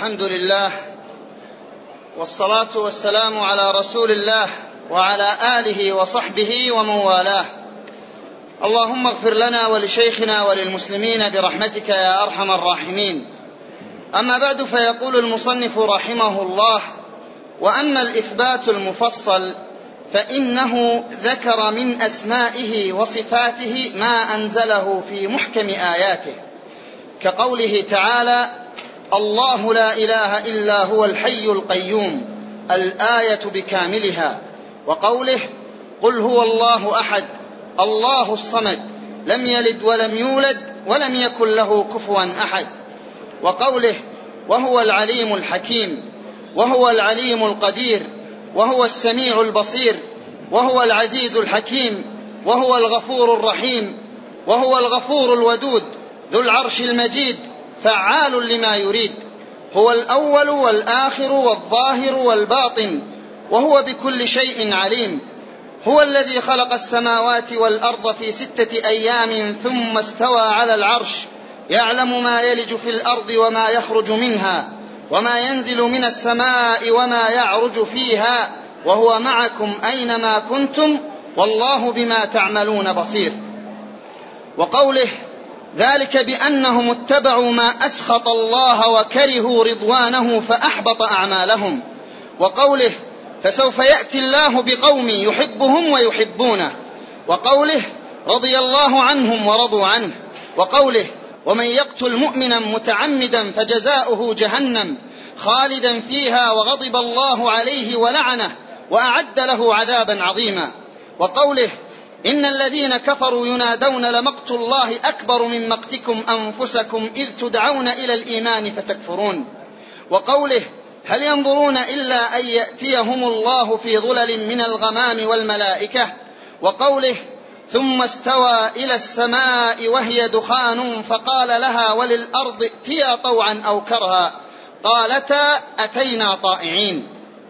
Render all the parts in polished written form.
الحمد لله والصلاة والسلام على رسول الله وعلى آله وصحبه ومن والاه. اللهم اغفر لنا ولشيخنا وللمسلمين برحمتك يا أرحم الراحمين. أما بعد، فيقول المصنف رحمه الله: وأما الإثبات المفصل فإنه ذكر من أسمائه وصفاته ما أنزله في محكم آياته، كقوله تعالى: الله لا إله إلا هو الحي القيوم، الآية بكاملها، وقوله: قل هو الله أحد الله الصمد لم يلد ولم يولد ولم يكن له كفوا أحد، وقوله: وهو العليم الحكيم، وهو العليم القدير، وهو السميع البصير، وهو العزيز الحكيم، وهو الغفور الرحيم، وهو الغفور الودود ذو العرش المجيد فعال لما يريد، هو الأول والآخر والظاهر والباطن، وهو بكل شيء عليم، هو الذي خلق السماوات والأرض في 6 أيام ثم استوى على العرش، يعلم ما يلج في الأرض وما يخرج منها وما ينزل من السماء وما يعرج فيها، وهو معكم أينما كنتم والله بما تعملون بصير. وقوله: ذلك بأنهم اتبعوا ما أسخط الله وكرهوا رضوانه فأحبط أعمالهم. وقوله: فسوف يأتي الله بقوم يحبهم ويحبونه. وقوله: رضي الله عنهم ورضوا عنه. وقوله: ومن يقتل مؤمنا متعمدا فجزاؤه جهنم خالدا فيها وغضب الله عليه ولعنه وأعد له عذابا عظيما. وقوله: إن الذين كفروا ينادون لمقت الله أكبر من مقتكم أنفسكم إذ تدعون إلى الإيمان فتكفرون. وقوله: هل ينظرون إلا أن يأتيهم الله في ظلل من الغمام والملائكة. وقوله: ثم استوى إلى السماء وهي دخان فقال لها وللأرض ائتيا طوعا أو كرها قالتا أتينا طائعين.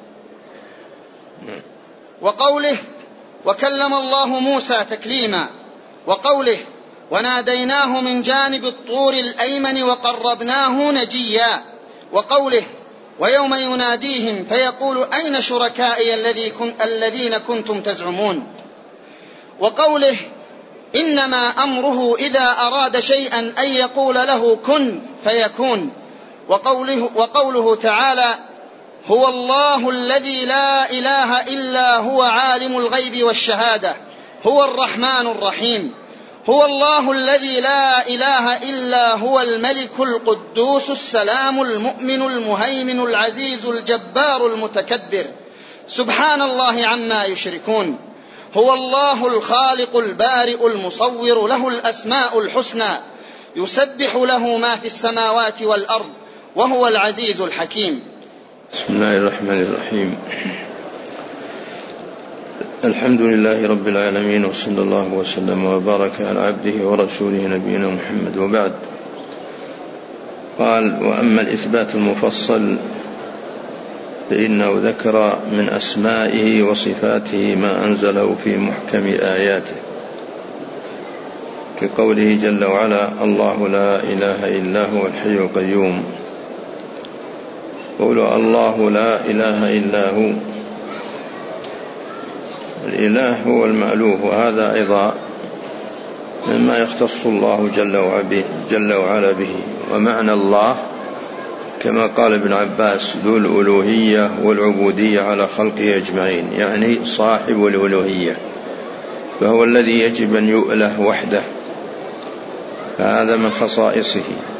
وقوله: وكلم الله موسى تكليما. وقوله: وناديناه من جانب الطور الأيمن وقربناه نجيا. وقوله: ويوم يناديهم فيقول أين شركائي الذين كنتم تزعمون. وقوله: إنما أمره إذا أراد شيئا أن يقول له كن فيكون. وقوله تعالى: هو الله الذي لا إله إلا هو عالم الغيب والشهادة هو الرحمن الرحيم. هو الله الذي لا إله إلا هو الملك القدوس السلام المؤمن المهيمن العزيز الجبار المتكبر سبحان الله عما يشركون. هو الله الخالق البارئ المصور له الأسماء الحسنى يسبح له ما في السماوات والأرض وهو العزيز الحكيم. بسم الله الرحمن الرحيم. الحمد لله رب العالمين، وصلى الله وسلم وبارك على عبده ورسوله نبينا محمد، وبعد. قال: وأما الإثبات المفصل فإنه ذكر من أسمائه وصفاته ما أنزله في محكم آياته، كقوله جل وعلا: الله لا إله إلا هو الحي القيوم. قوله الله لا إله إلا هو، الإله هو المألوه، وهذا أيضا مما يختص الله جل وعلا به. ومعنى الله كما قال ابن عباس: ذو الألوهية والعبودية على خلقه أجمعين، يعني صاحب الألوهية، فهو الذي يجب أن يؤله وحده، فهذا من خصائصه.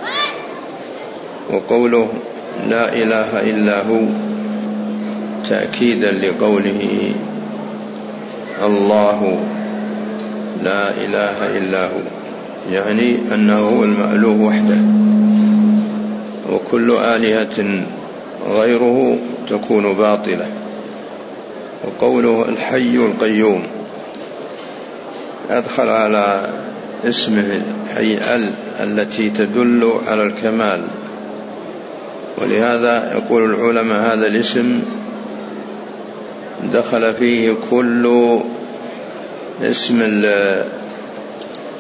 وقوله لا إله إلا هو تأكيدا لقوله الله لا إله إلا هو، يعني أنه هو المألوه وحده، وكل آلهة غيره تكون باطلة. وقوله الحي القيوم أدخل على اسمه حي التي تدل على الكمال، ولهذا يقول العلماء هذا الاسم دخل فيه كل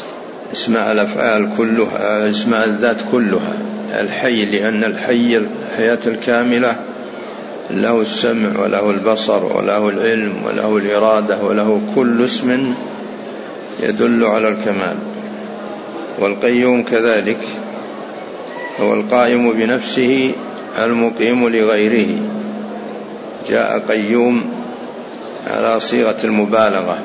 اسماء الأفعال كلها، اسماء الذات كلها، الحي، لأن الحياة الكاملة، له السمع وله البصر وله العلم وله الإرادة وله كل اسم يدل على الكمال. والقيوم كذلك هو القائم بنفسه المقيم لغيره. جاء قيوم على صيغة المبالغة،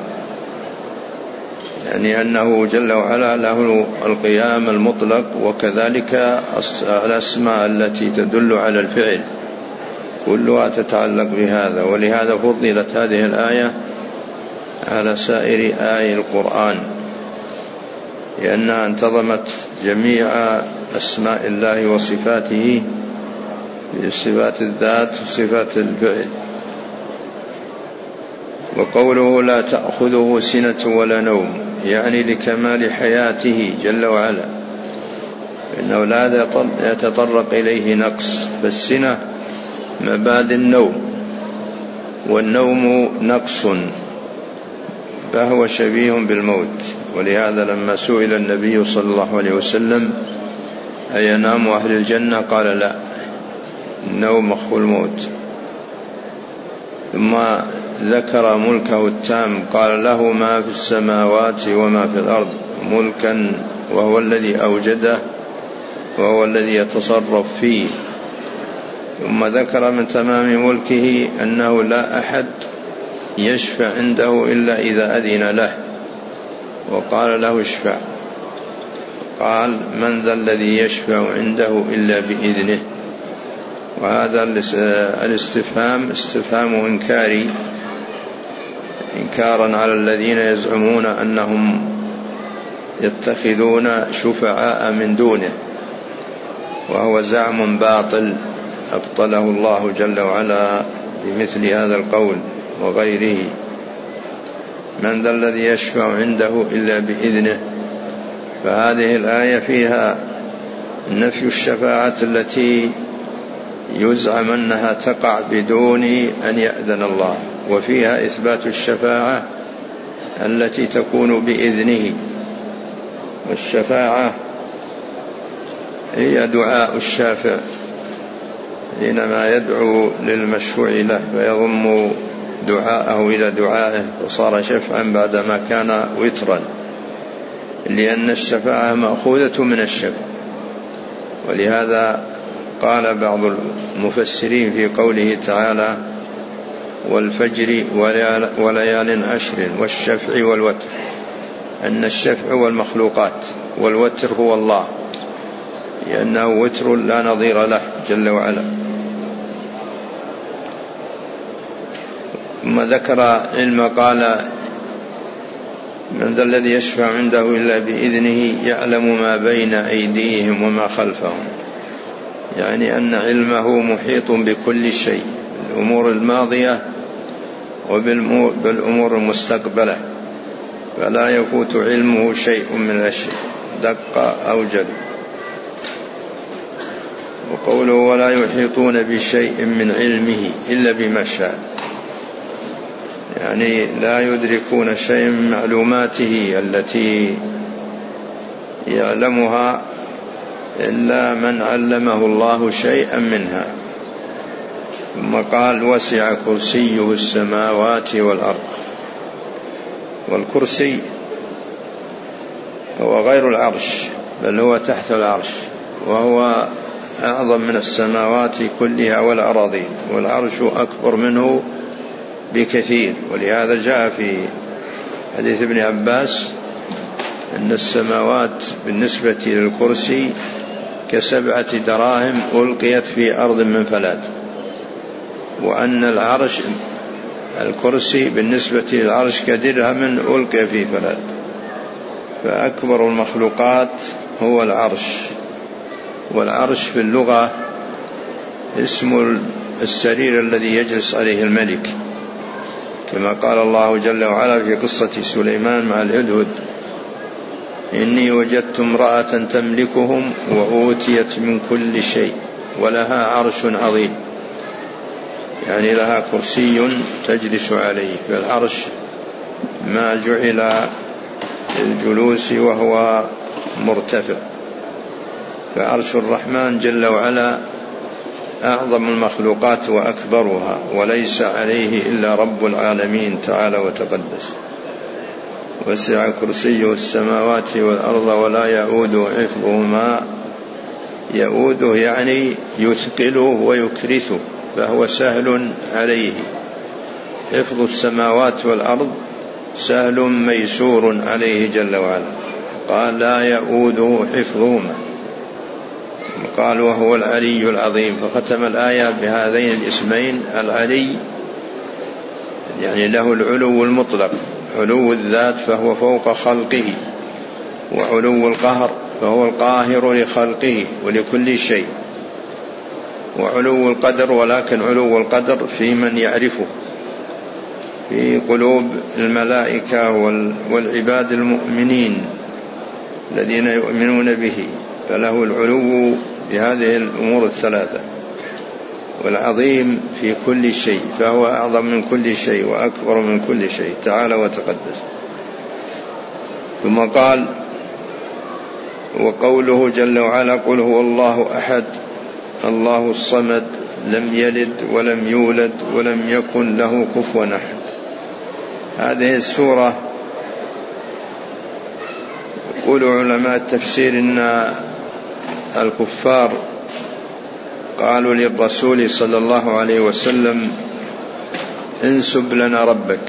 يعني أنه جل وعلا له القيام المطلق، وكذلك الأسماء التي تدل على الفعل كلها تتعلق بهذا. ولهذا فضلت هذه الآية على سائر آي القرآن، لأنها انتظمت جميع أسماء الله وصفاته بصفات الذات وصفات الفعل. وقوله لا تأخذه سنة ولا نوم يعني لكمال حياته جل وعلا، إنه لا يتطرق إليه نقص، فالسنة مبادئ النوم، والنوم نقص فهو شبيه بالموت. ولهذا لما سئل النبي صلى الله عليه وسلم أينام أهل الجنة قال لا، النوم أخو الموت. ثم ذكر ملكه التام قال له ما في السماوات وما في الأرض ملكا وهو الذي أوجده وهو الذي يتصرف فيه. ثم ذكر من تمام ملكه أنه لا أحد يشفع عنده إلا إذا أذن له، وقال له اشفع، قال من ذا الذي يشفع عنده إلا بإذنه. وهذا الاستفهام استفهام إنكاري، إنكارا على الذين يزعمون أنهم يتخذون شفعاء من دونه، وهو زعم باطل أبطله الله جل وعلا بمثل هذا القول وغيره. من ذا الذي يشفع عنده إلا بإذنه. فهذه الآية فيها نفي الشفاعة التي يزعم أنها تقع بدون أن يأذن الله، وفيها إثبات الشفاعة التي تكون بإذنه. والشفاعة هي دعاء الشافع حينما يدعو للمشفوع له فيضم دعاءه إلى دعائه وصار شفعا بعدما كان وترا، لأن الشفاعة مأخوذة من الشفع. ولهذا قال بعض المفسرين في قوله تعالى والفجر وليال عشر والشفع والوتر أن الشفع هو المخلوقات والوتر هو الله، لأنه وتر لا نظير له جل وعلا. ثم ذكر علم قال من ذا الذي يشفع عنده إلا بإذنه يعلم ما بين أيديهم وما خلفهم، يعني أن علمه محيط بكل شيء، الأمور الماضية وبالأمور المستقبلة، فلا يفوت علمه شيء من الأشياء دق أو جل. وقوله ولا يحيطون بشيء من علمه إلا بما شاء، يعني لا يدركون شيء من معلوماته التي يعلمها إلا من علمه الله شيئا منها. ثم قال وسع كرسيه السماوات والأرض. والكرسي هو غير العرش بل هو تحت العرش، وهو أعظم من السماوات كلها والأراضين، والعرش أكبر منه بكثير. ولهذا جاء في حديث ابن عباس أن السماوات بالنسبة للكرسي ك7 دراهم ألقيت في أرض من فلات، وأن العرش الكرسي بالنسبة للعرش كدرهم ألقي في فلات. فأكبر المخلوقات هو العرش. والعرش في اللغة اسم السرير الذي يجلس عليه الملك، كما قال الله جل وعلا في قصة سليمان مع الهدهد إني وجدت امرأة تملكهم وأوتيت من كل شيء ولها عرش عظيم، يعني لها كرسي تجلس عليه. فالعرش ما جعل للجلوس وهو مرتفع. فعرش الرحمن جل وعلا أعظم المخلوقات وأكبرها، وليس عليه إلا رب العالمين تعالى وتقدس. وسع كرسيه السماوات والأرض ولا يؤوده حفظهما. يؤوده يعني يثقله ويكرثه، فهو سهل عليه. حفظ السماوات والأرض سهل ميسور عليه جل وعلا. قال لا يؤوده حفظهما، قال وهو العلي العظيم، فختم الآية بهذين الاسمين. العلي يعني له العلو المطلق، علو الذات فهو فوق خلقه، وعلو القهر فهو القاهر لخلقه ولكل شيء، وعلو القدر، ولكن علو القدر في من يعرفه في قلوب الملائكة والعباد المؤمنين الذين يؤمنون به، فله العلو بهذه الأمور الثلاثة. والعظيم في كل شيء، فهو أعظم من كل شيء وأكبر من كل شيء تعالى وتقدس. ثم قال: وقوله جل وعلا: قل هو الله أحد الله الصمد لم يلد ولم يولد ولم يكن له كفوا أحد. هذه السورة يقول علماء التفسير إن الكفار قالوا للرسول صلى الله عليه وسلم: انسب لنا ربك،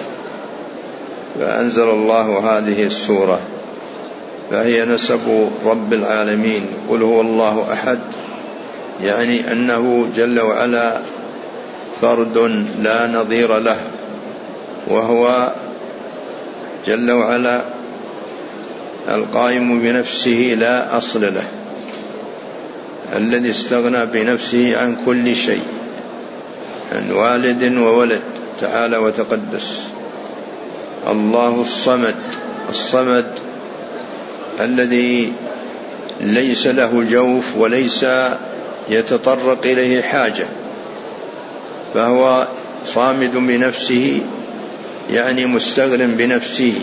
فأنزل الله هذه السورة، فهي نسب رب العالمين. قل هو الله أحد يعني أنه جل وعلا فرد لا نظير له، وهو جل وعلا القائم بنفسه لا أصل له، الذي استغنى بنفسه عن كل شيء، عن والد وولد تعالى وتقدس. الله الصمد، الصمد الذي ليس له جوف وليس يتطرق إليه حاجة، فهو صامد بنفسه يعني مستغن بنفسه،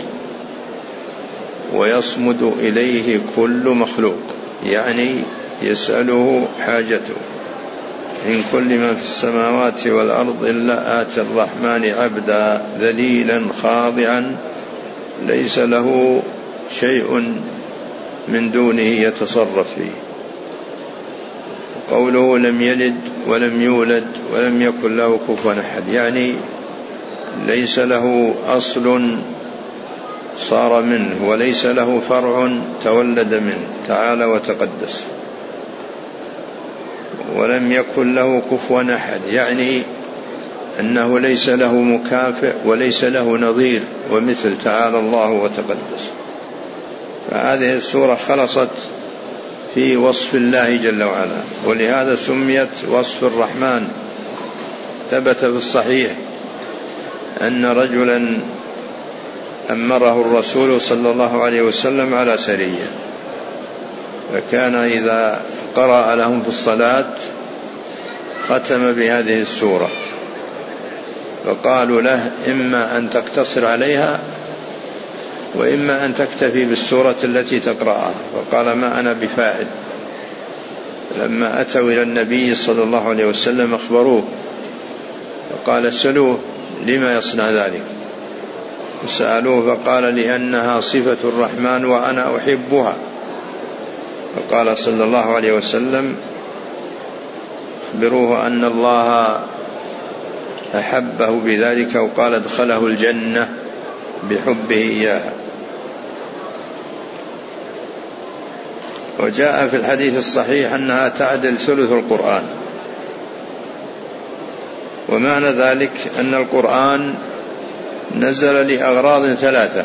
ويصمد إليه كل مخلوق يعني يسأله حاجته. إن كل من في السماوات والأرض إلا آتي الرحمن عبدا ذليلا خاضعا ليس له شيء من دونه يتصرف فيه. قوله لم يلد ولم يولد ولم يكن له كفوا أحد يعني ليس له أصل صار منه، وليس له فرع تولد منه تعالى وتقدس. ولم يكن له كفوا أحد يعني أنه ليس له مكافئ وليس له نظير ومثل تعالى الله وتقدس. فهذه السورة خلصت في وصف الله جل وعلا، ولهذا سميت وصف الرحمن. ثبت في الصحيح أن رجلا أمره الرسول صلى الله عليه وسلم على سرية، فكان إذا قرأ لهم في الصلاة ختم بهذه السورة، فقالوا له: إما أن تقتصر عليها وإما أن تكتفي بالسورة التي تقرأها. فقال: ما أنا بفاعل. لما أتوا إلى النبي صلى الله عليه وسلم أخبروه، فقال: سلوه لما يصنع ذلك؟ وسألوه فقال: لأنها صفة الرحمن وأنا أحبها. فقال صلى الله عليه وسلم: أخبروه أن الله أحبه بذلك، وقال: ادخله الجنة بحبه إياها. وجاء في الحديث الصحيح أنها تعدل ثلث القرآن. ومعنى ذلك أن القرآن نزل لأغراض ثلاثة: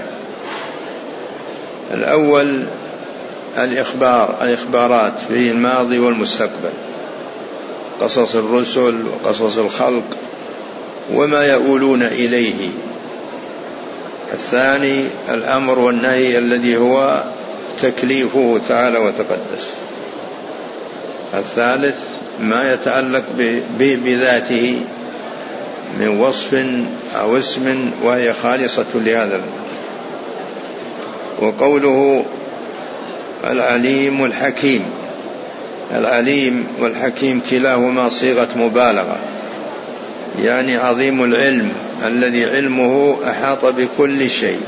الأول الإخبارات في الماضي والمستقبل، قصص الرسل وقصص الخلق وما يؤولون إليه. الثاني الأمر والنهي الذي هو تكليفه تعالى وتقدس. الثالث ما يتعلق به بذاته من وصف أو اسم وهي خالصة لهذا. وقوله العليم الحكيم العليم والحكيم كلاهما صيغة مبالغة، يعني عظيم العلم الذي علمه أحاط بكل شيء،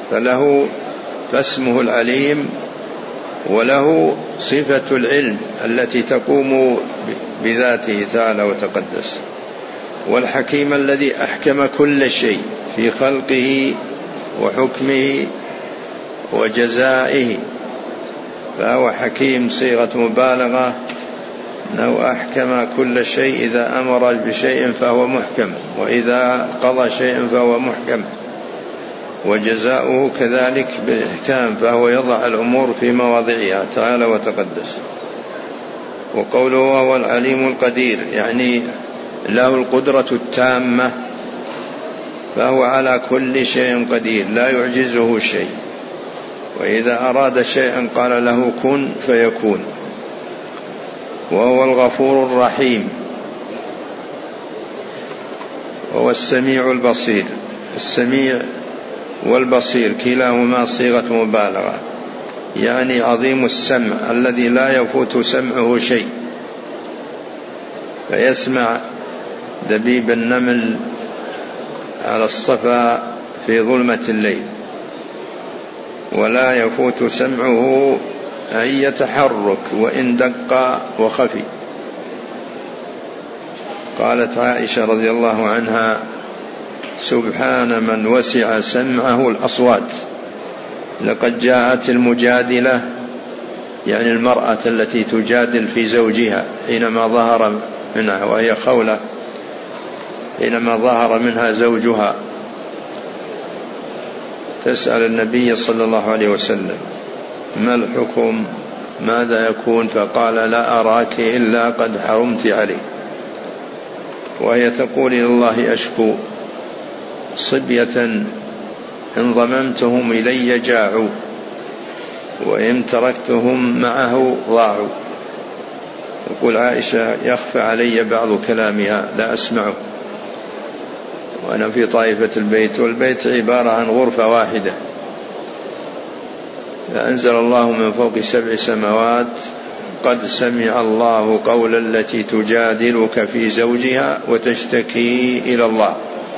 فاسمه العليم، وله صفة العلم التي تقوم بذاته تعالى وتقدس. والحكيم الذي أحكم كل شيء في خلقه وحكمه وجزائه، فهو حكيم صيغة مبالغة، أنه أحكم كل شيء، إذا أمر بشيء فهو محكم، وإذا قضى شيء فهو محكم، وجزاؤه كذلك بالإحكام، فهو يضع الأمور في مواضعها تعالى وتقدس. وقوله وهو العليم القدير، يعني له القدرة التامة، فهو على كل شيء قدير لا يعجزه شيء، وإذا أراد شيئا قال له كن فيكون. وهو الغفور الرحيم، وهو السميع البصير. السميع والبصير كلاهما صيغة مبالغة، يعني عظيم السمع الذي لا يفوت سمعه شيء، فيسمع دبيب النمل على الصفا في ظلمة الليل، ولا يفوت سمعه أي تحرك وإن دق وخفي. قالت عائشة رضي الله عنها: سبحان من وسع سمعه الأصوات. لقد جاءت المجادلة، يعني المرأة التي تجادل في زوجها حينما ظهر منها، وهي خولة، حينما ظهر منها زوجها تسأل النبي صلى الله عليه وسلم: ما الحكم، ماذا يكون؟ فقال: لا أراك إلا قد حرمت علي. وهي تقول: إلى الله أشكو، صبية إن ضممتهم إلي جاعوا، وإن تركتهم معه ضاعوا. تقول عائشة: يخفى علي بعض كلامها لا أسمعه، وأنا في طائفة البيت، والبيت عبارة عن غرفة واحدة، فأنزل الله من فوق 7 سماوات: قد سمع الله قول التي تجادلك في زوجها وتشتكي إلى الله.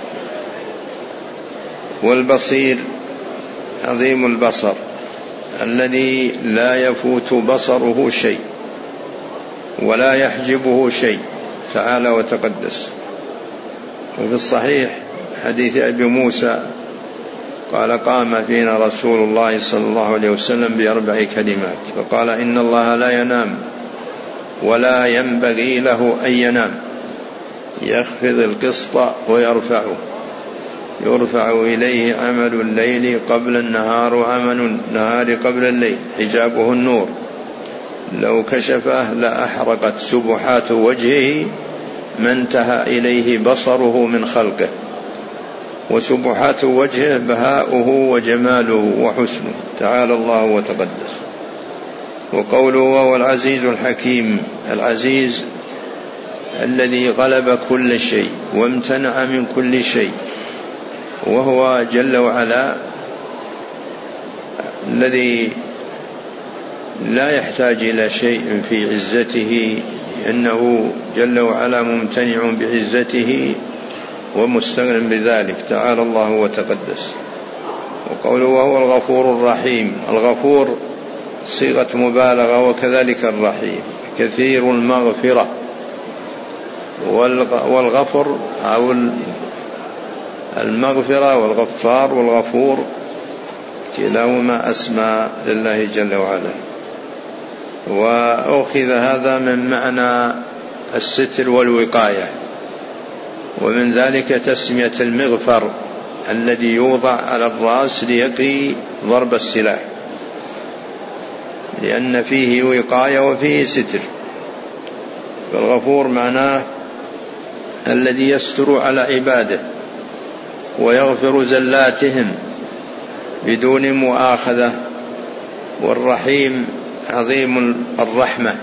والبصير عظيم البصر الذي لا يفوت بصره شيء ولا يحجبه شيء تعالى وتقدس. وفي الصحيح حديث أبي موسى قال: قام فينا رسول الله صلى الله عليه وسلم ب4 كلمات، فقال: إن الله لا ينام ولا ينبغي له أن ينام، يخفض القسط ويرفعه، يرفع إليه عمل الليل قبل النهار وعمل النهار قبل الليل، حجابه النور، لو كشفه لأحرقت سبحات وجهه ما انتهى إليه بصره من خلقه، وسبحات وجهه بهاؤه وجماله وحسنه تعالى الله وتقدس. وقوله وهو العزيز الحكيم، العزيز الذي غلب كل شيء وامتنع من كل شيء، وهو جل وعلا الذي لا يحتاج إلى شيء في عزته، إنه جل وعلا ممتنع بعزته ومستغن بذلك تعالى الله وتقدس. وقوله وهو الغفور الرحيم، الغفور صيغة مبالغة، وكذلك الرحيم كثير المغفرة. والغفر أو المغفرة والغفار والغفور كلاهما أسماء لله جل وعلا. وأخذ هذا من معنى الستر والوقاية، ومن ذلك تسمية المغفر الذي يوضع على الرأس ليقي ضرب السلاح، لأن فيه وقاية وفيه ستر. فالغفور معناه الذي يستر على عباده ويغفر زلاتهم بدون مؤاخذة. والرحيم عظيم الرحمة،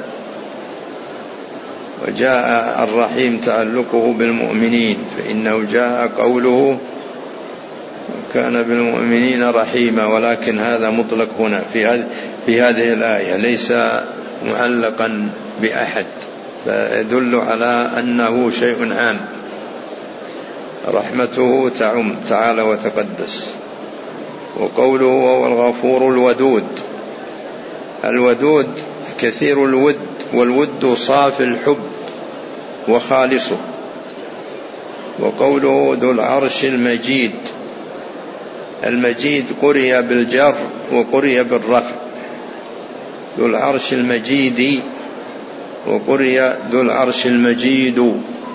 وجاء الرحيم تعلقه بالمؤمنين، فإنه جاء قوله كان بالمؤمنين رحيما، ولكن هذا مطلق هنا في هذه الآية، ليس معلقا بأحد، فيدل على أنه شيء عام، رحمته تعم تعالى وتقدس. وقوله هو الغفور الودود، الودود كثير الود، والود صافي الحب وخالصه. وقوله ذو العرش المجيد، المجيد قرئ بالجر وقرئ بالرفع، ذو العرش المجيد وقرئ ذو العرش المجيد.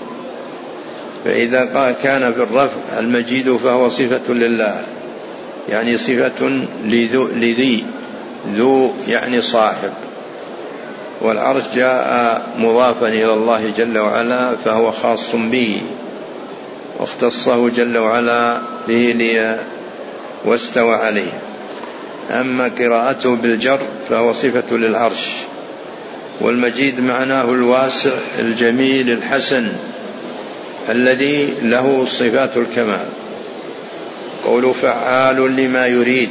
فإذا كان بالرفع المجيد فهو صفة لله، يعني صفة لذي، ذو يعني صاحب، والعرش جاء مضافا إلى الله جل وعلا فهو خاص به، واختصه جل وعلا به واستوى عليه. أما قراءته بالجر فهو صفة للعرش. والمجيد معناه الواسع الجميل الحسن الذي له صفات الكمال. قول فعال لما يريد،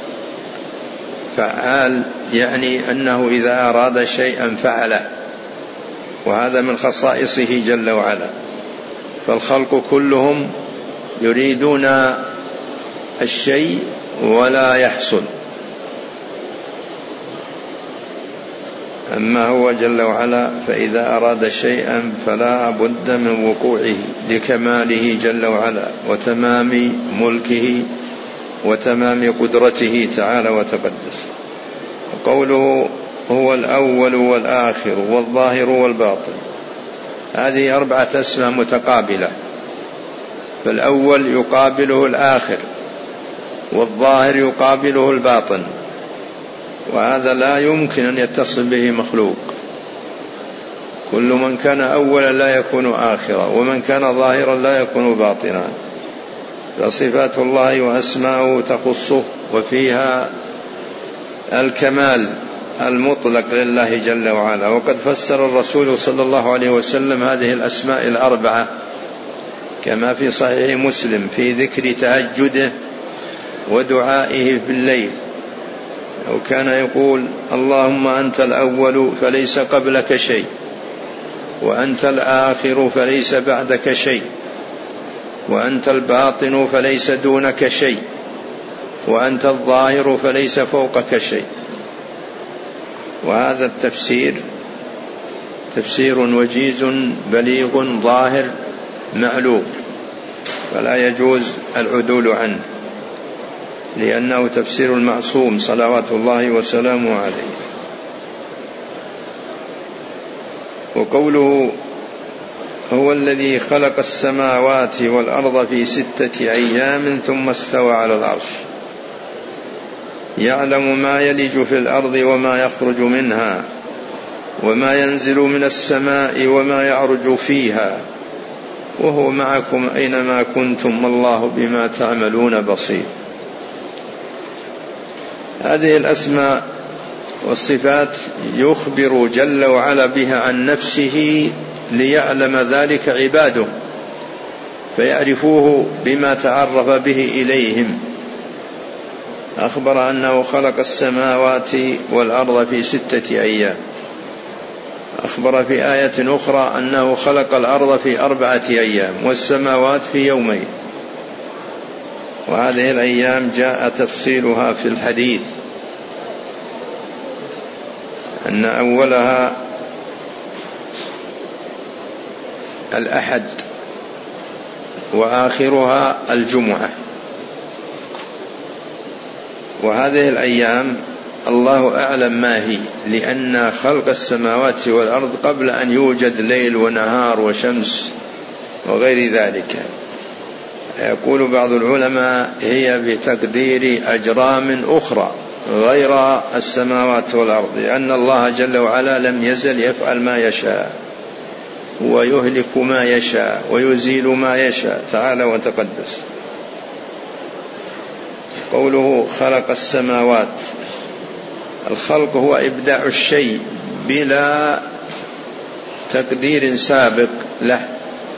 فعال يعني أنه إذا أراد شيئا فعله، وهذا من خصائصه جل وعلا. فالخلق كلهم يريدون الشيء ولا يحصل، أما هو جل وعلا فإذا أراد شيئا فلا بد من وقوعه لكماله جل وعلا وتمام ملكه وتمام قدرته تعالى وتقدس. قوله هو الأول والآخر والظاهر والباطن، هذه 4 أسماء متقابلة، فالأول يقابله الآخر، والظاهر يقابله الباطن، وهذا لا يمكن أن يتصل به مخلوق. كل من كان أولا لا يكون آخرا، ومن كان ظاهرا لا يكون باطنا. فصفات الله وأسماؤه تخصه، وفيها الكمال المطلق لله جل وعلا. وقد فسر الرسول صلى الله عليه وسلم هذه الأسماء 4 كما في صحيح مسلم في ذكر تهجده ودعائه في الليل، وكان يقول اللهم أنت الأول فليس قبلك شيء، وأنت الآخر فليس بعدك شيء، وأنت الباطن فليس دونك شيء، وأنت الظاهر فليس فوقك شيء. وهذا التفسير تفسير وجيز بليغ ظاهر معلوم، فلا يجوز العدول عنه، لأنه تفسير المعصوم صلوات الله وسلامه عليه. وقوله هو الذي خلق السماوات والأرض في 6 أيام ثم استوى على العرش، يعلم ما يلج في الأرض وما يخرج منها وما ينزل من السماء وما يعرج فيها وهو معكم أينما كنتم والله بما تعملون بصير. هذه الأسماء والصفات يخبر جل وعلا بها عن نفسه ليعلم ذلك عباده فيعرفوه بما تعرف به إليهم. أخبر أنه خلق السماوات والأرض في 6 أيام، أخبر في آية أخرى أنه خلق الأرض في 4 أيام والسماوات في 2 يوم. وهذه الأيام جاء تفصيلها في الحديث أن أولها الأحد وآخرها الجمعة. وهذه الأيام الله أعلم ما هي، لأن خلق السماوات والأرض قبل أن يوجد ليل ونهار وشمس وغير ذلك. يقول بعض العلماء هي بتقدير أجرام أخرى غير السماوات والأرض، لأن الله جل وعلا لم يزل يفعل ما يشاء ويهلك ما يشاء ويزيل ما يشاء تعالى وتقدس. قوله خلق السماوات، الخلق هو إبداع الشيء بلا تقدير سابق له،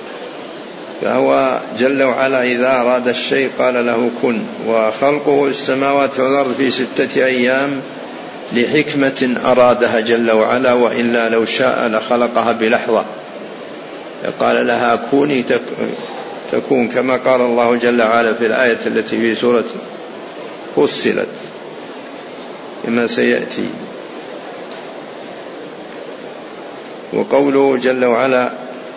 فهو جل وعلا إذا أراد الشيء قال له كن. وخلقه السماوات والأرض في 6 أيام لحكمة أرادها جل وعلا، وإلا لو شاء لخلقها بلحظة، قال لها كوني تكون، كما قال الله جل وعلا في الآية التي في سورة فصلت كما سيأتي. وقوله جل وعلا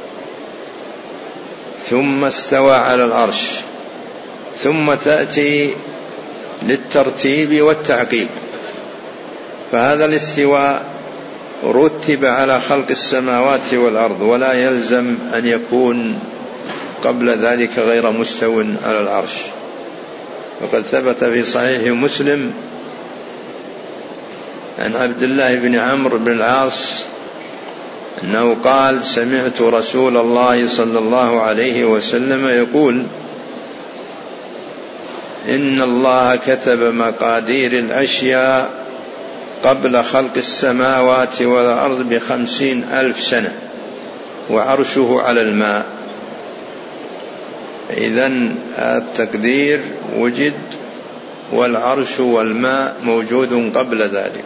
ثم استوى على العرش، ثم تأتي للترتيب والتعقيب، فهذا الاستواء رتب على خلق السماوات والأرض، ولا يلزم أن يكون قبل ذلك غير مستو على العرش. وقد ثبت في صحيح مسلم عن عبد الله بن عمرو بن العاص أنه قال سمعت رسول الله صلى الله عليه وسلم يقول إن الله كتب مقادير الأشياء قبل خلق السماوات والأرض 50,000 سنة، وعرشه على الماء. إذن التقدير وجد، والعرش والماء موجود قبل ذلك،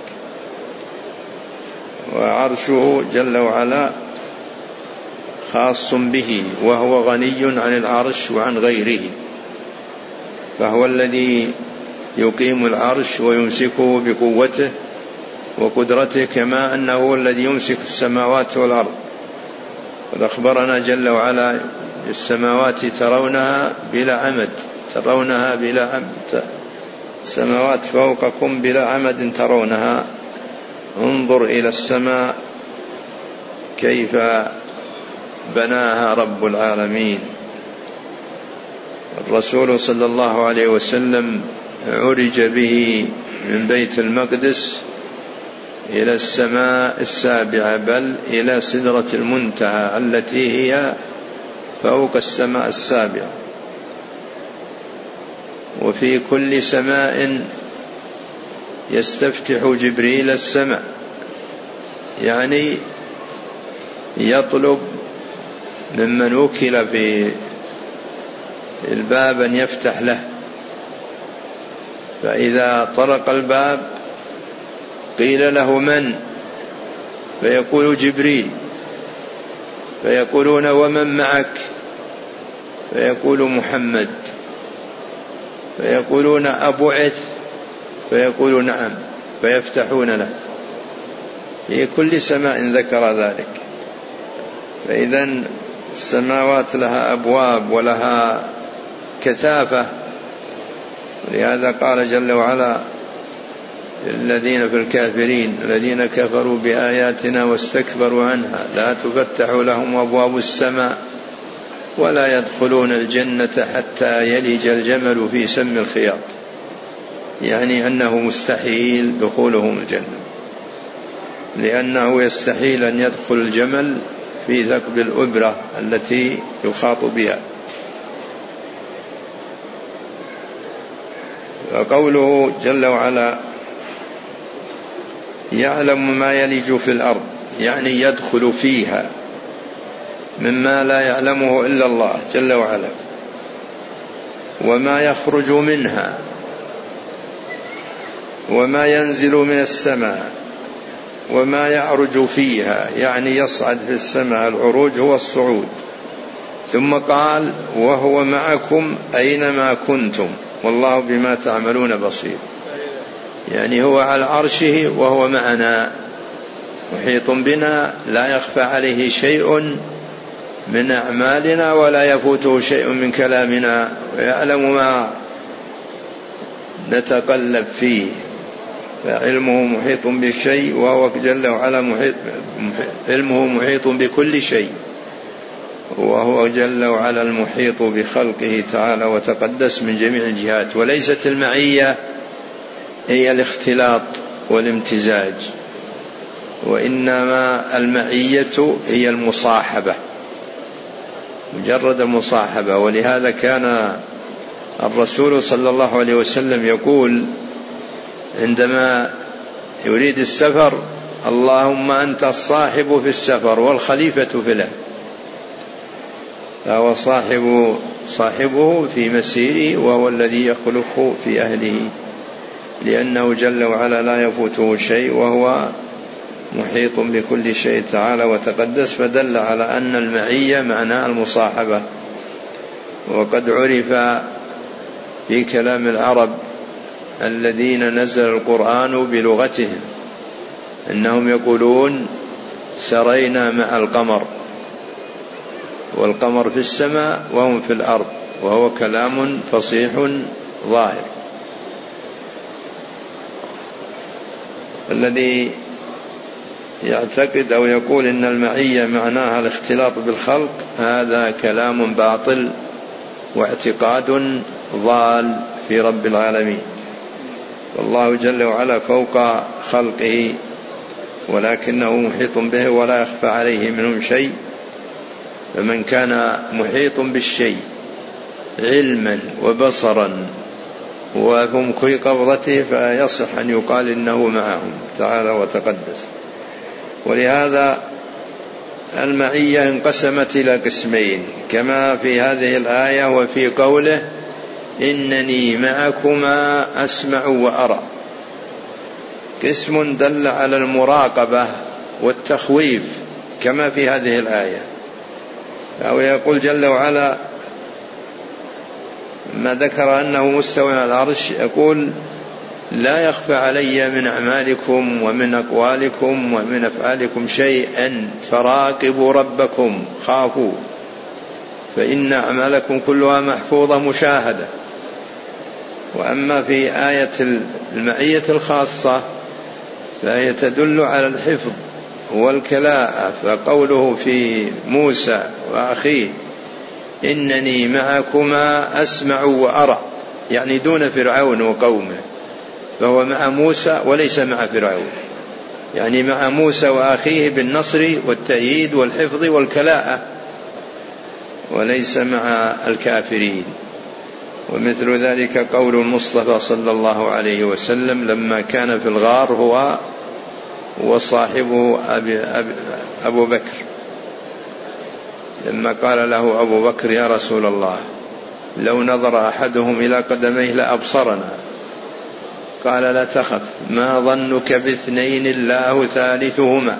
وعرشه جل وعلا خاص به، وهو غني عن العرش وعن غيره، فهو الذي يقيم العرش ويمسكه بقوته وقدرته، كما أنه الذي يمسك السماوات والأرض. قد أخبرنا جل وعلا السماوات ترونها بلا عمد، ترونها بلا عمد، السماوات فوقكم بلا عمد ترونها، انظر إلى السماء كيف بناها رب العالمين. الرسول صلى الله عليه وسلم عرج به من بيت المقدس إلى السماء السابعة، بل إلى سدرة المنتهى التي هي فوق السماء السابعة. وفي كل سماء يستفتح جبريل السماء، يعني يطلب ممن وكل في الباب أن يفتح له، فإذا طرق الباب قيل له من؟ فيقول جبريل، فيقولون ومن معك؟ فيقول محمد، فيقولون أبعث؟ فيقول نعم، فيفتحون له. في كل سماء ذكر ذلك. فإذن السماوات لها أبواب ولها كثافة، ولهذا قال جل وعلا الذين في الكافرين الذين كفروا بآياتنا واستكبروا عنها لا تفتح لهم أبواب السماء ولا يدخلون الجنة حتى يلج الجمل في سم الخياط، يعني أنه مستحيل دخولهم الجنة، لأنه يستحيل أن يدخل الجمل في ثقب الإبرة التي يخاط بها. وقوله جل وعلا يعلم ما يلج في الأرض، يعني يدخل فيها مما لا يعلمه إلا الله جل وعلا، وما يخرج منها، وما ينزل من السماء، وما يعرج فيها، يعني يصعد في السماء، العروج هو الصعود. ثم قال وهو معكم أينما كنتم والله بما تعملون بصير، يعني هو على عرشه وهو معنا محيط بنا، لا يخفى عليه شيء من أعمالنا ولا يفوته شيء من كلامنا، ويعلم ما نتقلب فيه، فعلمه محيط بالشيء، وهو جل وعلا علمه محيط بكل شيء، وهو جل وعلا المحيط بخلقه تعالى وتقدس من جميع الجهات. وليست المعية هي الاختلاط والامتزاج، وإنما المعية هي المصاحبة، مجرد المصاحبة. ولهذا كان الرسول صلى الله عليه وسلم يقول عندما يريد السفر اللهم أنت الصاحب في السفر والخليفة في الأهل، فهو صاحبه في مسيره، وهو الذي يخلفه في أهله، لأنه جل وعلا لا يفوته شيء وهو محيط بكل شيء تعالى وتقدس، فدل على أن المعية معناها المصاحبة. وقد عرف في كلام العرب الذين نزل القرآن بلغتهم أنهم يقولون سرينا مع القمر، والقمر في السماء وهم في الأرض، وهو كلام فصيح ظاهر. الذي يعتقد أو يقول إن المعية معناها الاختلاط بالخلق هذا كلام باطل واعتقاد ضال في رب العالمين. والله جل وعلا فوق خلقه ولكنه محيط به ولا يخفى عليه منهم شيء. فمن كان محيط بالشيء علما وبصرا وهم في قبضته فيصح أن يقال إنه معهم تعالى وتقدس. ولهذا المعية انقسمت إلى قسمين كما في هذه الآية وفي قوله إنني معكما أسمع وأرى. قسم دل على المراقبة والتخويف كما في هذه الآية، أو يقول جل وعلا ما ذكر أنه مستوى على العرش يقول لا يخفى علي من أعمالكم ومن أقوالكم ومن أفعالكم شيئا فراقبوا ربكم خافوا فإن أعمالكم كلها محفوظة مشاهدة. وأما في آية المعية الخاصة فهي تدل على الحفظ والكلاء، فقوله في موسى وأخيه إنني معكما أسمع وأرى يعني دون فرعون وقومه، فهو مع موسى وليس مع فرعون، يعني مع موسى وأخيه بالنصر والتأييد والحفظ والكلاءة وليس مع الكافرين. ومثل ذلك قول المصطفى صلى الله عليه وسلم لما كان في الغار هو وصاحبه أبو بكر، لما قال له أبو بكر يا رسول الله لو نظر أحدهم إلى قدميه لأبصرنا، قال لا تخف ما ظنك باثنين الله ثالثهما،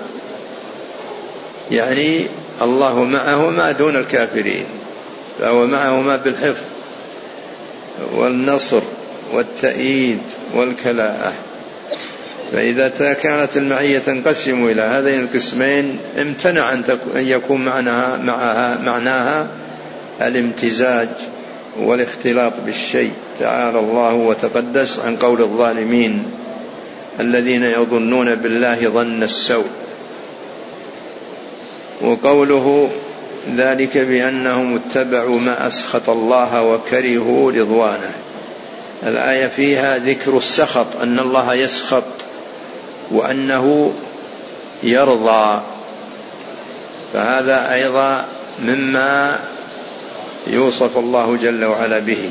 يعني الله معهما دون الكافرين، فهو معهما بالحفظ والنصر والتأييد والكلاءة. فإذا كانت المعية تنقسم إلى هذين القسمين امتنع أن يكون معناها الامتزاج والاختلاط بالشيء تعالى الله وتقدس عن قول الظالمين الذين يظنون بالله ظن السوء. وقوله ذلك بأنهم اتبعوا ما أسخط الله وكرهوا رضوانه، الآية فيها ذكر السخط أن الله يسخط وأنه يرضى، فهذا أيضا مما يوصف الله جل وعلا به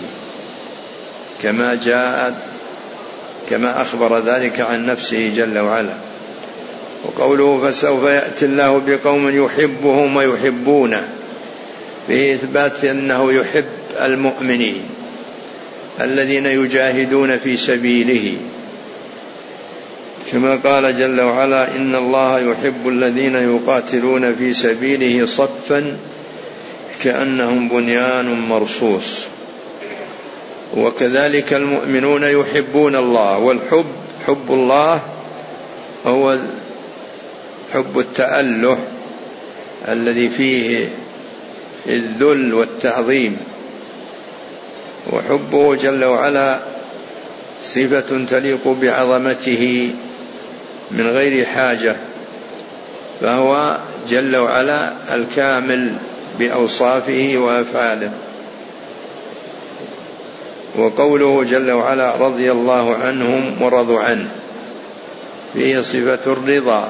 كما أخبر ذلك عن نفسه جل وعلا. وقوله فسوف يأتي الله بقوم يحبهم ويحبونه، فيه إثبات أنه يحب المؤمنين الذين يجاهدون في سبيله، كما قال جل وعلا إن الله يحب الذين يقاتلون في سبيله صفا كأنهم بنيان مرصوص. وكذلك المؤمنون يحبون الله، والحب حب الله هو حب التأله الذي فيه الذل والتعظيم، وحبه جل وعلا صفة تليق بعظمته من غير حاجة، فهو جل وعلا الكامل بأوصافه وأفعاله. وقوله جل وعلا رضي الله عنهم ورضوا عنه فيه صفة الرضا،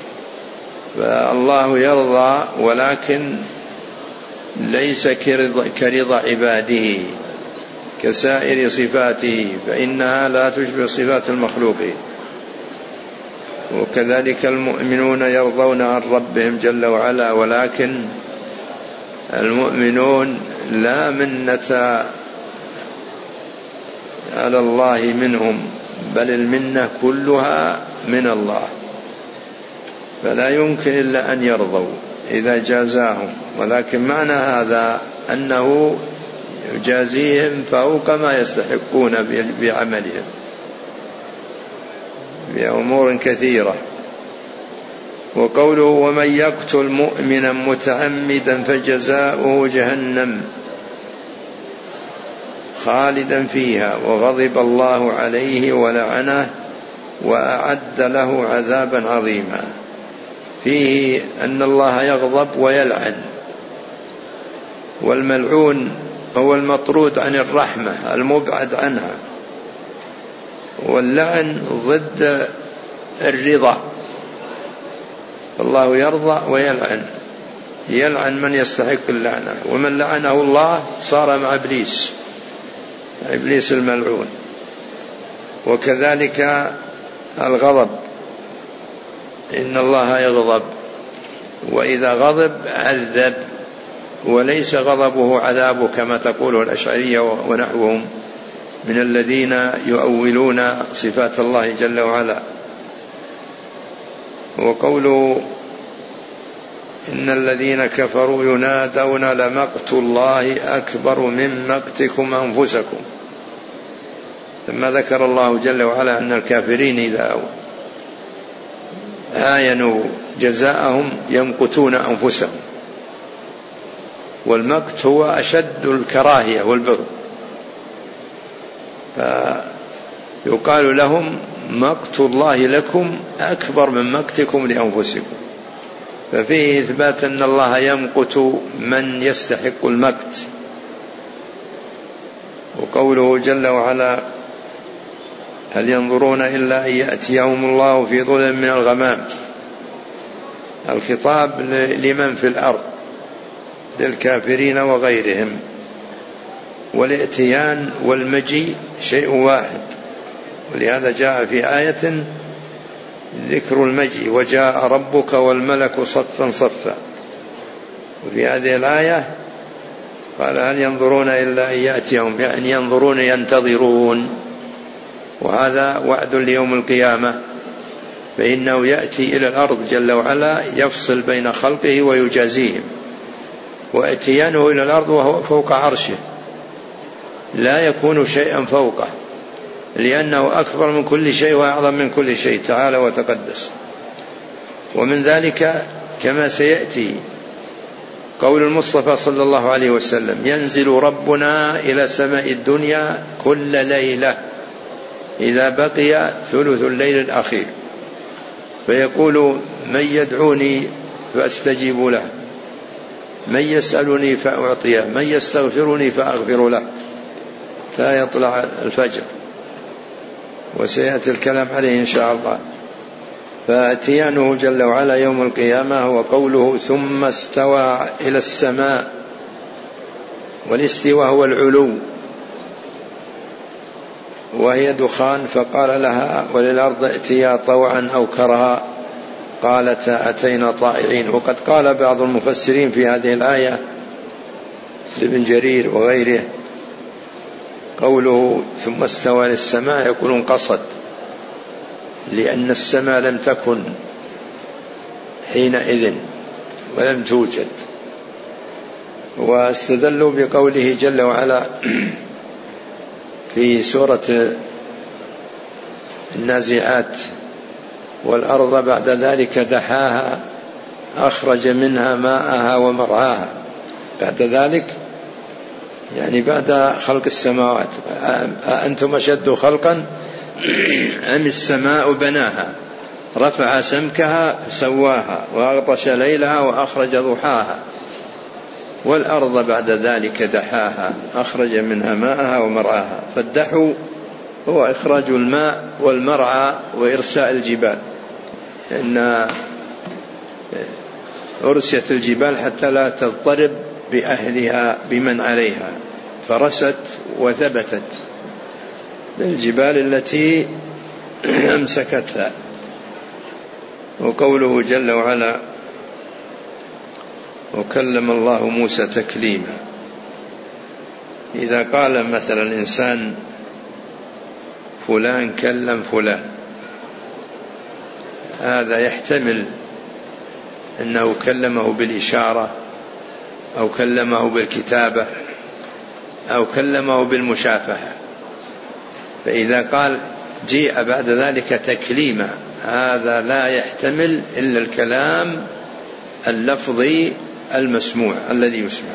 فالله يرضى ولكن ليس كرضا عباده كسائر صفاته، فإنها لا تشبه صفات المخلوقين. وكذلك المؤمنون يرضون عن ربهم جل وعلا، ولكن المؤمنون لا منة على الله منهم، بل المنة كلها من الله، فلا يمكن إلا أن يرضوا إذا جازاهم، ولكن معنى هذا أنه يجازيهم فوق ما يستحقون بعملهم بأمور كثيرة. وقوله ومن يقتل مؤمنا متعمدا فجزاؤه جهنم خالدا فيها وغضب الله عليه ولعنه وأعد له عذابا عظيما. فيه أن الله يغضب ويلعن، والملعون هو المطرود عن الرحمة المبعد عنها، واللعن ضد الرضا، الله يرضى ويلعن، يلعن من يستحق اللعنة، ومن لعنه الله صار مع إبليس الملعون. وكذلك الغضب، إن الله يغضب، وإذا غضب عذب، وليس غضبه عذاب كما تقوله الأشعرية ونحوهم من الذين يؤولون صفات الله جل وعلا. وقوله إن الذين كفروا ينادون لمقت الله أكبر من مقتكم أنفسكم، لما ذكر الله جل وعلا أن الكافرين إذا عاينوا جزاءهم يمقتون أنفسهم، والمقت هو أشد الكراهية والبغض، فيقال لهم مقت الله لكم أكبر من مقتكم لأنفسكم، ففيه إثبات أن الله يمقت من يستحق المقت. وقوله جل وعلا هل ينظرون إلا أن يأتيهم الله في ظلل من الغمام، الخطاب لمن في الأرض، للكافرين وغيرهم، والائتيان والمجيء شيء واحد، ولهذا جاء في آية ذكر المجيء وجاء ربك والملك صفا صفا، وفي هذه الآية قال هل ينظرون إلا أن يأتيهم، يعني ينظرون ينتظرون، وهذا وعد ليوم القيامة، فإنه يأتي إلى الأرض جل وعلا يفصل بين خلقه ويجازيهم، واتيانه إلى الأرض وهو فوق عرشه لا يكون شيئا فوقه، لأنه أكبر من كل شيء وأعظم من كل شيء تعالى وتقدس. ومن ذلك كما سيأتي قول المصطفى صلى الله عليه وسلم ينزل ربنا إلى سماء الدنيا كل ليلة إذا بقي ثلث الليل الأخير، فيقول من يدعوني فأستجيب له، من يسألني فأعطيه، من يستغفرني فأغفر له، لا يطلع الفجر، وسيأتي الكلام عليه إن شاء الله. فأتيانه جل وعلا يوم القيامة هو قوله ثم استوى إلى السماء، والاستواء هو العلو، وهي دخان، فقال لها وللأرض ائتيا طوعا أو كرها قالتا أتينا طائعين. وقد قال بعض المفسرين في هذه الآية ابن جرير وغيره قوله ثم استوى للسماء يقولون قصد، لأن السماء لم تكن حينئذ ولم توجد. واستدلوا بقوله جل وعلا في سورة النازعات والأرض بعد ذلك دحاها أخرج منها ماءها ومرعاها، بعد ذلك يعني بعد خلق السماوات، أنتم أشد خلقا أم السماء بناها رفع سمكها فسواها وأغطش ليلها وأخرج ضحاها، والأرض بعد ذلك دحاها أخرج منها ماءها ومرعاها. فالدحو هو إخراج الماء، والمرعى وإرساء الجبال، إن أرسيت الجبال حتى لا تضطرب بأهلها بمن عليها، فرست وثبتت للجبال التي أمسكتها. وقوله جل وعلا وكلم الله موسى تكليما، إذا قال مثلا الإنسان فلان كلم فلان، هذا يحتمل أنه كلمه بالإشارة أو كلمه بالكتابة أو كلمه بالمشافهة. فإذا قال جيء بعد ذلك تكليما، هذا لا يحتمل إلا الكلام اللفظي المسموع الذي يسمع.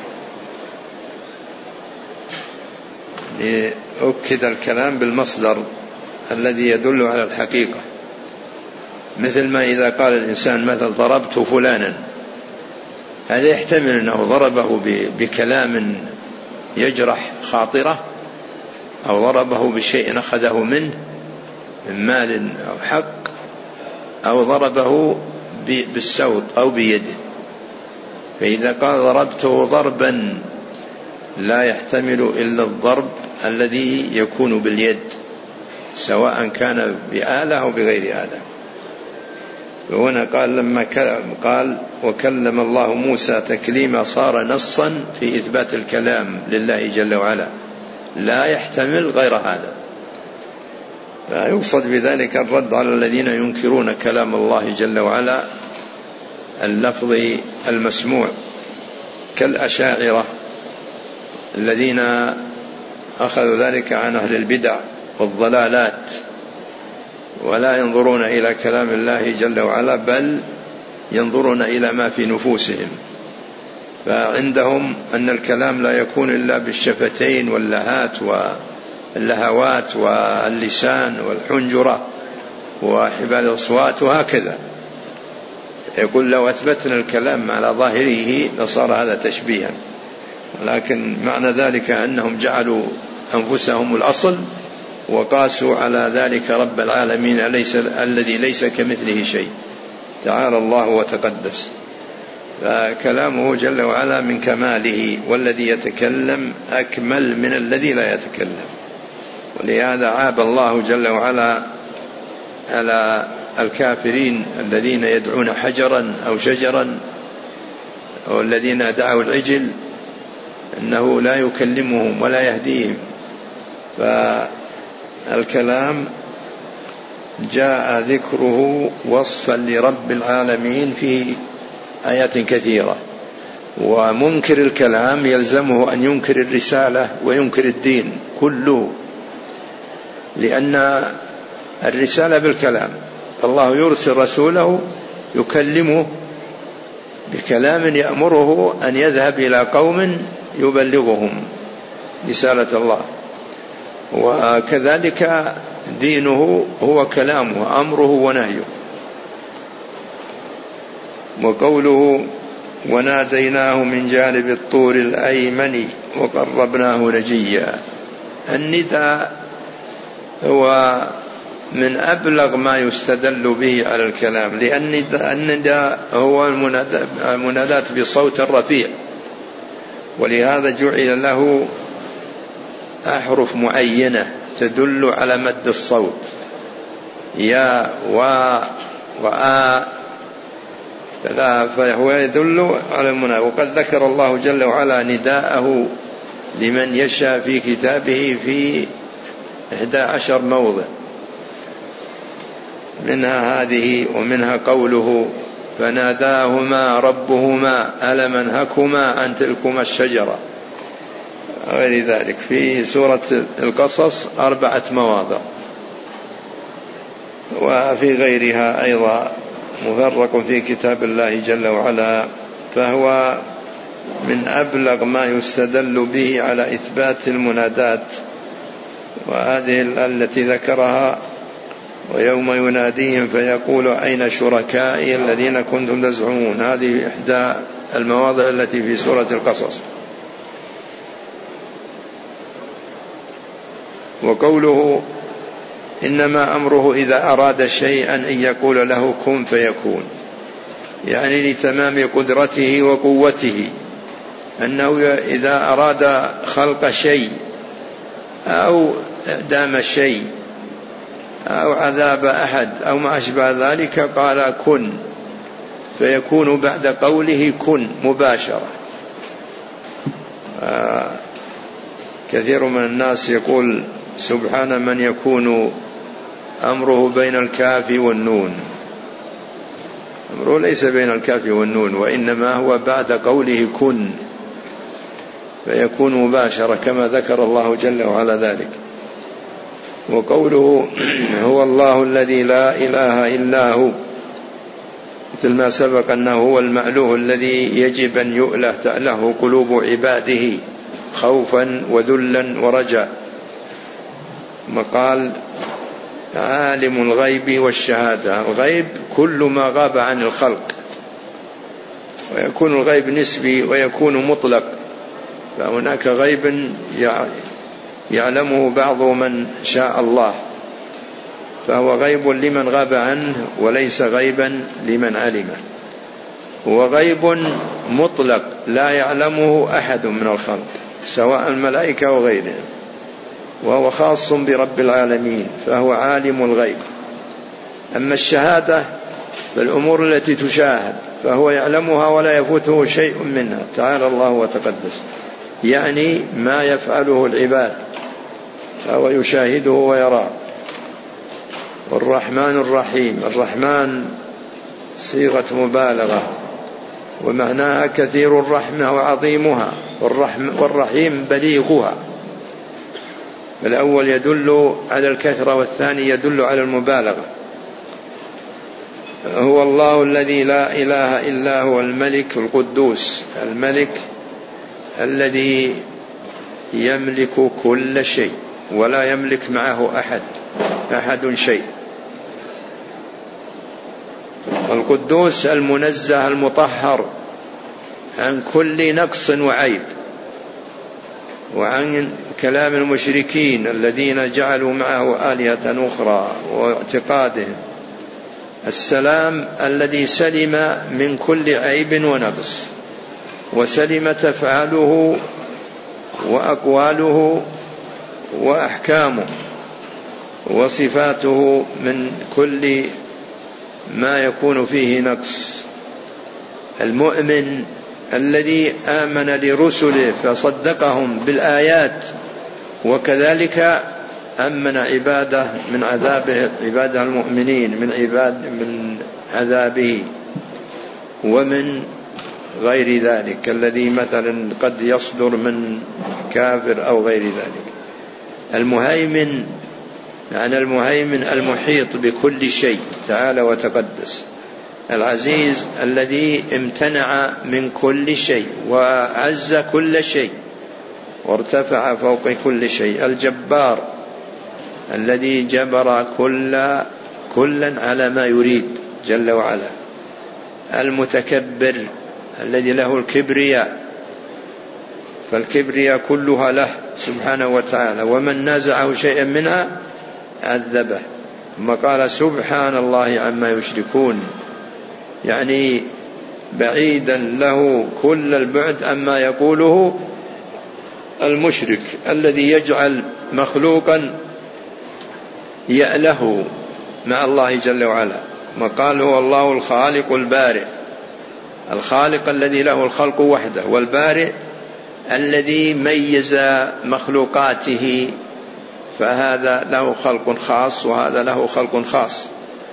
أكد الكلام بالمصدر الذي يدل على الحقيقة، مثل ما إذا قال الإنسان مثل ضربت فلانا، هذا يحتمل أنه ضربه بكلام يجرح خاطرة، أو ضربه بشيء أخذه منه من مال أو حق، أو ضربه بالسوط أو بيده. فإذا قال ضربته ضربا لا يحتمل إلا الضرب الذي يكون باليد، سواء كان بآلة أو بغير آلة. وهنا قال لما قال وكلم الله موسى تكليما صار نصا في إثبات الكلام لله جل وعلا، لا يحتمل غير هذا. فيقصد بذلك الرد على الذين ينكرون كلام الله جل وعلا اللفظ المسموع، كالأشاعرة الذين أخذوا ذلك عن أهل البدع والضلالات، ولا ينظرون إلى كلام الله جل وعلا بل ينظرون إلى ما في نفوسهم. فعندهم أن الكلام لا يكون إلا بالشفتين واللهات واللهوات واللسان والحنجرة وحبال الأصوات وهكذا. يقول لو أثبتنا الكلام على ظاهره لصار هذا تشبيها، لكن معنى ذلك أنهم جعلوا أنفسهم الأصل وقاسوا على ذلك رب العالمين الذي ليس كمثله شيء، تعالى الله وتقدس. فكلامه جل وعلا من كماله، والذي يتكلم أكمل من الذي لا يتكلم. ولهذا عاب الله جل وعلا على الكافرين الذين يدعون حجرا أو شجرا، أو الذين دعوا العجل، أنه لا يكلمهم ولا يهديهم. فالكلام جاء ذكره وصفا لرب العالمين في آيات كثيرة، ومنكر الكلام يلزمه أن ينكر الرسالة وينكر الدين كله، لأن الرسالة بالكلام، الله يرسل رسوله يكلمه بكلام يأمره أن يذهب إلى قوم يبلغهم رسالة الله، وكذلك دينه هو كلامه أمره ونهيه. وقوله وناديناه من جانب الطور الأيمن وقربناه نجيا، النداء هو من أبلغ ما يستدل به على الكلام، لأن النداء هو المنادات بصوت رفيع، ولهذا جعل له أحرف معينة تدل على مد الصوت، يا وآ، فهو يدل على المنادى. وقد ذكر الله جل وعلا نداءه لمن يشاء في كتابه في 11 موضع، منها هذه ومنها قوله فناداهما ربهما ألم أنهكما عن تلكما الشجرة، غير ذلك. في سورة القصص 4 مواضع، وفي غيرها أيضا مفرق في كتاب الله جل وعلا. فهو من أبلغ ما يستدل به على إثبات المنادات، وهذه التي ذكرها ويوم يناديهم فيقول أين شركائي الذين كنتم تزعمون، هذه إحدى المواضع التي في سورة القصص. وقوله إنما أمره إذا أراد شيئا أن يقول له كن فيكون، يعني لتمام قدرته وقوته، أنه إذا أراد خلق شيء أو إعدام شيء أو عذاب أحد أو ما أشبه ذلك قال كن فيكون بعد قوله كن مباشرة. كثير من الناس يقول سبحان من يكون أمره بين الكاف والنون. أمره ليس بين الكاف والنون، وإنما هو بعد قوله كن، فيكون مباشرة كما ذكر الله جل وعلا ذلك. وقوله هو الله الذي لا إله إلا هو، مثل ما سبق أنه هو المألوه الذي يجب أن تأله قلوب عباده خوفا وذلا ورجاء. قال عالم الغيب والشهادة. الغيب كل ما غاب عن الخلق، ويكون الغيب نسبي ويكون مطلق، فهناك غيب يعلمه بعض من شاء الله، فهو غيب لمن غاب عنه وليس غيبا لمن علمه. هو غيب مطلق لا يعلمه أحد من الخلق سواء الملائكة وغيرهم، وهو خاص برب العالمين، فهو عالم الغيب. أما الشهادة فالأمور التي تشاهد فهو يعلمها ولا يفوته شيء منها، تعالى الله وتقدس، يعني ما يفعله العباد فهو يشاهده ويراه. والرحمن الرحيم. الرحمن صيغة مبالغة، ومعناها كثير الرحمة وعظيمها، والرحيم بليغها. الأول يدل على الكثرة والثاني يدل على المبالغة. هو الله الذي لا إله إلا هو الملك القدوس، الملك الذي يملك كل شيء ولا يملك معه أحد شيء. القدوس المنزه المطهر عن كل نقص وعيب، وعن كلام المشركين الذين جعلوا معه آلهة أخرى واعتقادهم. السلام الذي سلم من كل عيب ونقص، وسلمت أفعاله وأقواله وأحكامه وصفاته من كل ما يكون فيه نقص. المؤمن الذي آمن لرسله فصدقهم بالآيات، وكذلك أمن عباده من عذابه، عباده المؤمنين من عذابه ومن غير ذلك الذي مثلا قد يصدر من كافر أو غير ذلك. المهيمن يعني المهيمن المحيط بكل شيء تعالى وتقدس. العزيز الذي امتنع من كل شيء وعز كل شيء وارتفع فوق كل شيء. الجبار الذي جبر كلا على ما يريد جل وعلا. المتكبر الذي له الكبرياء، فالكبرياء كلها له سبحانه وتعالى، ومن نازعه شيئا منها عذبه. ثم قال سبحان الله عما يشركون، يعني بعيدا له كل البعد عما يقوله المشرك الذي يجعل مخلوقا يأله مع الله جل وعلا. ما قال هو الله الخالق البارئ، الخالق الذي له الخلق وحده، والبارئ الذي ميز مخلوقاته، فهذا له خلق خاص وهذا له خلق خاص.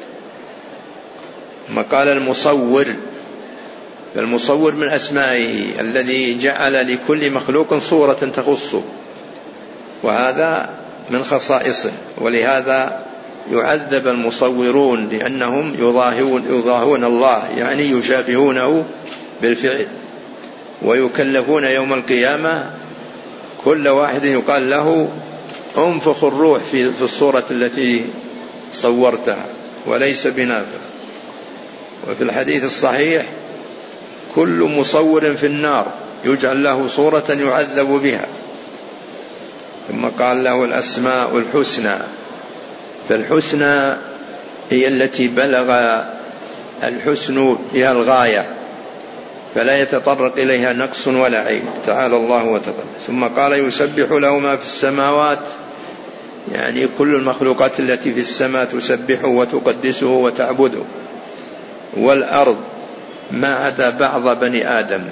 ما قال المصور، فالمصور من أسمائه الذي جعل لكل مخلوق صورة تخصه، وهذا من خصائصه. ولهذا يعذب المصورون لأنهم يضاهون الله، يعني يشابهونه بالفعل، ويكلفون يوم القيامة كل واحد يقال له انفخ الروح في الصورة التي صورتها وليس بنافخ. وفي الحديث الصحيح كل مصور في النار يجعل له صورة يعذب بها. ثم قال له الأسماء الحسنى، فالحسنى هي التي بلغ الحسن بها الغاية فلا يتطرق إليها نقص ولا عيب، تعالى الله وتقدس. ثم قال يسبح له ما في السماوات، يعني كل المخلوقات التي في السماء تسبحه وتقدسه وتعبده، والأرض ما عدا بعض بني آدم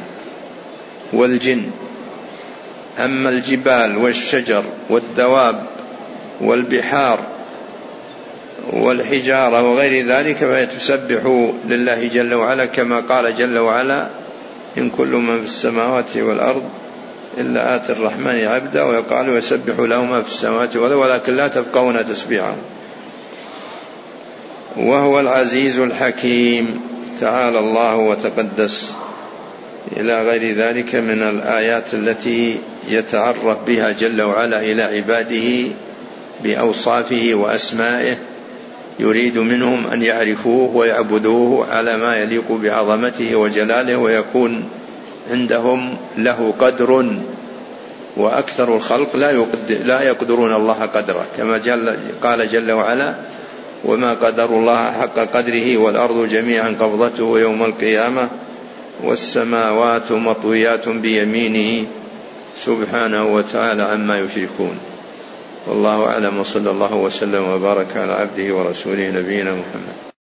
والجن. أما الجبال والشجر والدواب والبحار والحجارة وغير ذلك، فتسبح لله جل وعلا كما قال جل وعلا: إن كل من في السماوات والأرض إلا آتي الرحمن عبدا، ويقال يسبح له ما في السماوات والأرض ولكن لا تفقهون تسبيحهم. وهو العزيز الحكيم، تعالى الله وتقدس، إلى غير ذلك من الآيات التي يتعرف بها جل وعلا إلى عباده بأوصافه وأسمائه، يريد منهم أن يعرفوه ويعبدوه على ما يليق بعظمته وجلاله، ويكون عندهم له قدر، وأكثر الخلق لا يقدرون الله قدره، كما قال جل وعلا: وما قدر الله حق قدره والأرض جميعا قبضته يوم القيامة والسماوات مطويات بيمينه سبحانه وتعالى عما يشركون. والله أعلم، وصلى الله وسلم وبارك على عبده ورسوله نبينا محمد.